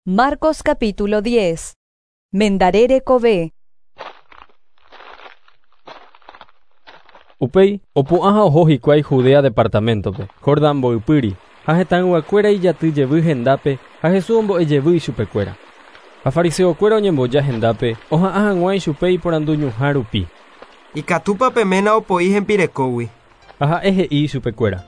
Marcos capítulo 10. Mendarere kove. Upei, opu'ãha oho hikuái Judea departamentope, Jordán mbo'ipyri, ha hetãnguakuéra ijaty jevy hendápe, ha Jesús ombo'ejevy chupekuéra. Ha fariseokuéra oñemboja hendápe, oha'ã hag̃uã ichupe iporanduñuhã rupi. Ikatúpa peména opoi hembirekógui. Ha ha'e he'i chupekuéra.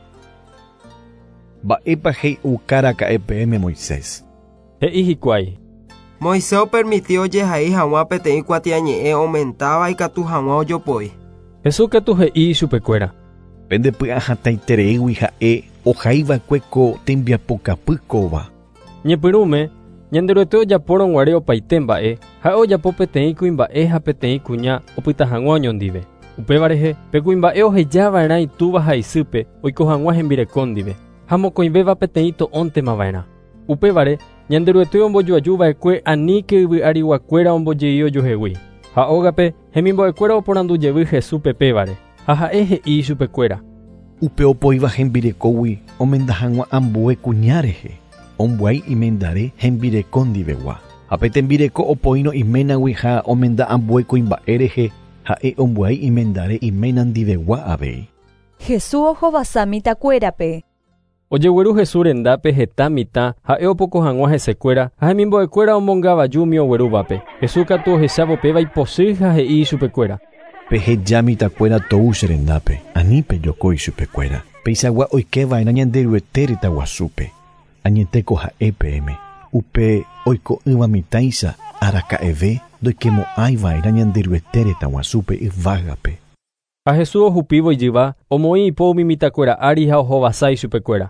Mba'épa he'ukáraka'e peẽme Moisés. He'i hikuái. Moisés permitió jehai hag̃uã peteĩ kuatiañe'ẽ aumentáva ikatu hag̃uã ojopoi. Jesús katu he'i chupekuéra. Pendepy'a hatãitereígui ha'e ohaiva'ekue ko tembiapokapy kóva. Ñepyrũme, ñanderuete ojapórõguare opaite mba'e, ha'e ojapo peteĩ kuimba'e ha peteĩ kuña opyta hag̃uã oñondive. Upévarehe, pe kuimba'e ohejava'erã itúva ha isýpe oiko hag̃uã hembireko ndive, ha mokõivéva peteĩ to'õntemava'erã. Upévare, ñanderuete ombojuajuva'ekue aníke yvy'ariguakuéra ombojey ojohegui. Ha ógape hemimbo'ekuéra oporandujevy Jesús pepévare, ha ha'e he'i chupekuéra. Upe opoíva hembirekógui omenda hag̃uã ambue kuña rehe. Ombuái imendare hembireko ndivegua. Ha pe tembireko opoíno iménagui ha omenda ambue kuimba'e rehe ha'e ombuái imendare iména ndivegua avei. Jesús ohovasa mitakuérape. Ojegueru Jesús rendápe heta mitã ha'e opoko hag̃uã hesekuéra ha hemimbo'ekuéra ombongavajúmi oguerúvape. Jesús katu ohechávo péva iposy ha he'i chupekuéra. Peheja mitakuéra tou che rendápe, anípe jokói chupekuéra. Peisagua oikeva'erã ñanderuete rytaguasúpe. Añeteko ha'e peẽme. Upe oiko'ỹva mitãicha araka'eve ndoikemo'ãiva'erã ñanderuete rytaguasúpe yvágape. Ha Jesús ohupívo ijyva, omoĩ ipóumi mitakuéra ári ha ohovasái chupekuéra.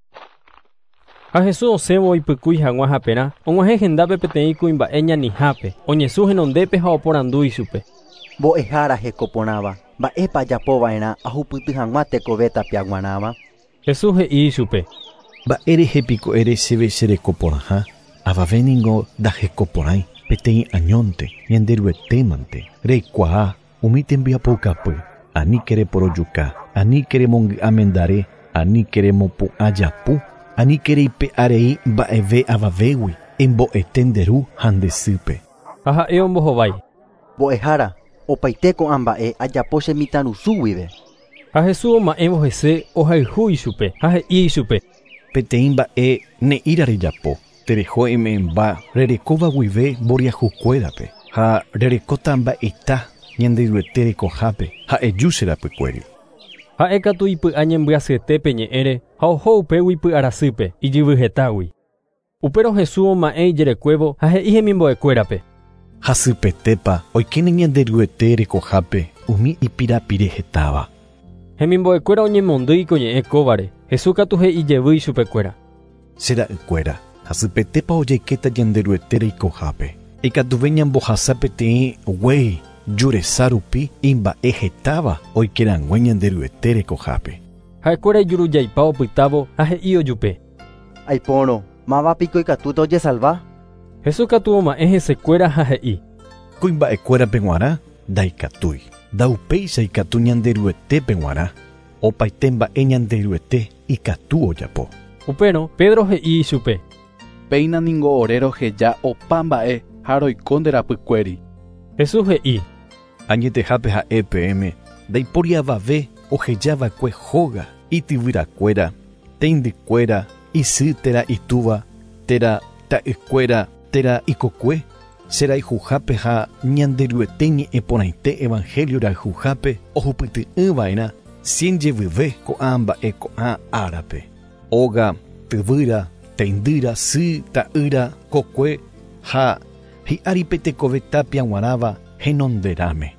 Ha Jesús osẽvo oipykúi hag̃uã hapérã, og̃uahẽ hendápe peteĩ kuimba'e ñanihápe, oñesũ henondépe ha oporandu ichupe. Mbo'ehára hekoporãva, mba'épa ajapova'erã ahupyty hag̃uã tekove tapiaguarãva. Jesús he'i ichupe. Mba'érehepiko ere chéve cherekoporãha, avavéningo ndahekoporãi peteĩ añónte, ñanderuetémante, reikuaa, umi tembiapokapy, aníke reporojuka, aníke remongy'amendare, aníke remopu'ã japu, aníke reipe'arei mba'eve avavégui, embo'ete nderu ha ndesýpe. Ha ha'e ombohovái. Mbo'ehára, opaite ko'ã mba'e ajapo che mitãrusu guive. Ha Jesús oma'ẽvo hese ohayhu ichupe ha he'i ichupe. Peteĩ mba'e ne'íra rejapo, tereho eme'ẽmba rerekóva guive mboriahukuérape, ha rerekóta mba'eita ñanderuete rekohápe ha eju che rapykuéri. Ha'e katu ipy'a ñembyasyetépe ñe'ẽre ha oho upégui py'arasýpe ijyvyhetágui. Upérõ Jesús oma'ẽ ijerekuévo ha he'i hemimbo'ekuérape. Hasypetépa oikéne ñanderuete rekohápe umi ipirapire hetáva. Hemimbo'ekuéra oñemondýi ko ñe'ẽ kóvare. Jesús katu he'ijevýi chupekuéra. Chera'ykuéra, hasypetépa ojaikéta ñanderuete reikohápe. Ikatuve ñambohasa peteĩ guéi juresa rupi imba'e hetáva oikerãngue ñanderuete rekohápe. Ha'ekuéra ijurujaipa opytávo ha he'i ojupe. Aipórõ, mávapiko ikatúta ojesalva? Jesús katu oma'ẽ hesekuéra ha he'i. Kuimba'ekuérape g̃uarã ndaikatúi. Ndaupéicha ikatu ñanderuetépe g̃uarã. Opaite mba'e ñanderuete ikatu ojapo. Upérõ Pedro he'i ichupe. Péina ningo ore roheja opa mba'e ha roiko nderapykuéri. Jesús he'i. Añetehápe ha'e peẽme ndaipóri avave ohejava'ekue hóga ityvyrakuéra, teindykuéra, isy térã itúva, térã ta'ykuéra, térã ikokue, cherayhuhápe ha ñanderuete ñe'ẽporãite evangelio rayhuhápe ohupyty'ỹva'erã cienjevyve ko'ã mba'e ko'ã árape. Óga, tyvýra, teindýra, sy, ta'ýra, kokue ha hi'áripe tekove tapia g̃uarãva henonderame.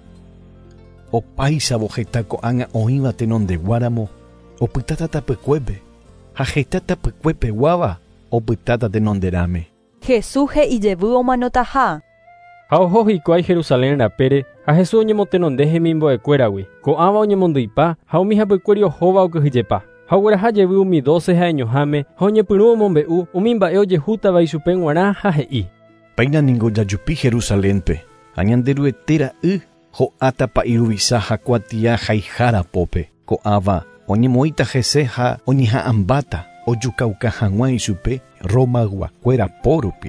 Opáichavo heta ko'ág̃a oĩva tenondeguáramo opytáta tapykuépe ha heta tapykuépe guáva opytáta tenonderame. Jesús he'ijevy omanotaha. Ha oho hikuái Jerusalén rapére ha Jesús oñemotenonde hemimbo'ekuéragui. Ko'ãva oñemondýipa ha umi hapykuéri ohóva okyhyjepa. Ha oguerahajevy umi 12 ha eñoháme ha oñepyrũ omombe'u umi mba'e ojehútava ichupe g̃uarã ha he'i. Péinaningo jajupi Jerusalénpe ha ñanderuetéra ho'áta pa'iruvisa ha kuatia haihára pópe. Ko'ãva oñemoĩta hese ha oñeha'ãmbáta ojukauka hag̃uã ichupe Roma guakuéra pórupi.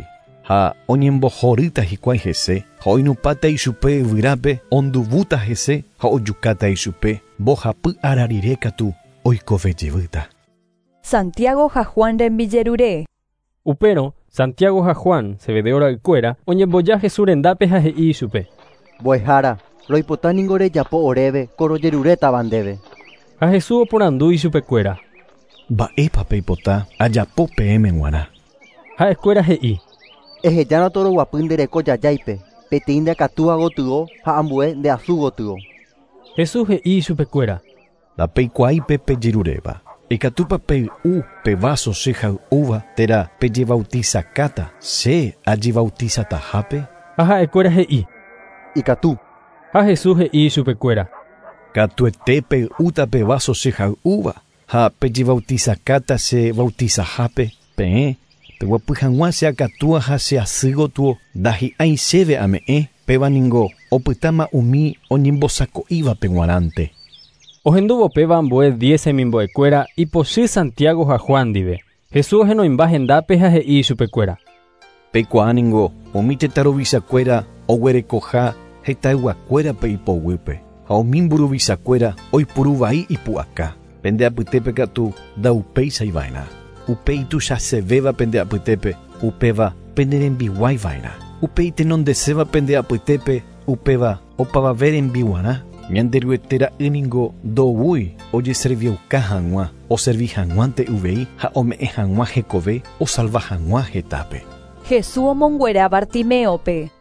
ha oñembohorýta hikuái hese, ha oinupáta ichupe yvyrápe, onduvúta hese, ha ojukáta ichupe, mbohapy ararire katu oikovejevýta. Santiago ha Juan rembillerure. Upérõ Santiago ha Juan Zebedeora'ykuéra oñemboja Jesús rendápe ha he'i ichupe. Mbo'ehára, roipota ningo rejapo oréve korojerurétava ndéve. Ha Jesús oporandu ichupekuéra. Mba'épa peipota ajapo peẽme g̃uarã. Ha'ekuéra he'i. Ehejárõ toroguapy ndereko jajáipe, peteĩ ndekatúva gotyo ha ambue ndeasu gotyo. Jesús he'i ichupekuéra. Ndapeikuaái pe pejeruréva. Ikatúpa pey'u pe vaso che hay'úva térã pejevautizakáta che ajevautizatahápe. Ha ha'ekuéra he'i. Ikatu. Ha Jesús he'i ichupekuéra. Katuete pey'úta pe vaso che hay'úva ha pejevautizakáta che bautizahápe peẽ. Peguapy hag̃ua che akatúva ha che asy gotyo ndahi'ãi chéve ame'ẽ péva ningo opytáma umi oñembosako'íva pe g̃uarãnte. Ohenduvopéva ambue 10 hemimbo'ekuéra ipochy Santiago ha Juan ndive. Jesús henoimba hendápe ha he'i ichupekuéra. Peikuaa ningo umi tetarovichakuéra oguerekoha hetayguakuérape ipoguýpe ha umi mburuvichakuéra oipuruvai ipu'aka. Pendeapytépe katu ndaupeichaiva'erã. Upe ituchasevéva pendeapytépe upéva penderembiguaiva'erã. Upe itenondecéva pendeapytépe upéva opavavéva rembiguarã. Ñanderuete ra'ýningo ndovúi ojeserviuka hag̃ua oservi hag̃uánte uvei ha ome'ẽ hag̃ua hekove osalva hag̃ua hetápe. Jesús omonguera Bartimeópe.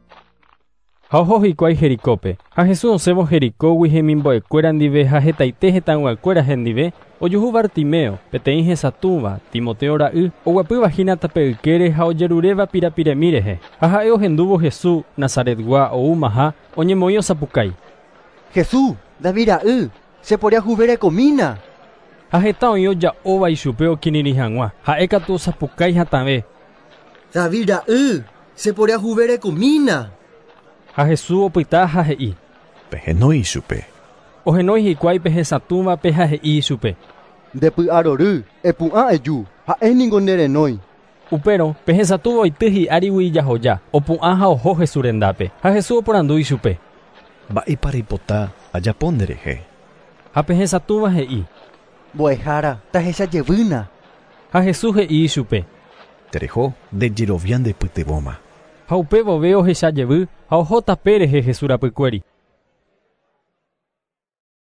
Ha oho hikuái Jericópe. Ha Jesús osẽvo Jericógui hemimbo'ekuéra ndive ha hetaite hetãnguakuéra hendive ojuhu Bartimeo peteĩ hesatũva Timoteo ra'y oguapyvahína tape ykére ha ojeruréva pirapiremi rehe. Ha ha'e ohendúvo Jesús Nazaretgua oúmaha oñemoĩ osapukái. Jesús, David ra'y, cheporiahuverekomína. Ha heta oĩ oja'óva ichupe okirirĩ hag̃ua. Ha'e katu osapukái hatãve. David ra'y, cheporiahuverekomína. Ha Jesús opyta ha he'i. Pehenói ichupe. Ohenói hikuái pe hesatũvape ha he'i ichupe. Ndepy'arory, epu'ã eju, ha'éniko nderenói. Upérõ pe hesatũva oity hi'árigui jahoja, opu'ã ha oho Jesús rendápe. Ha Jesús oporandu ichupe. Mba'épa reipota ajapo nderehe. Ha pe hesatũva he'i. Mbo'ehára, tahechajevýna. Ha Jesús he'i ichupe. Tereho ndejerovia ndepytyvõma. Ha upe vove ohechajevy ha oho tape rehe Jesús rapykuéri.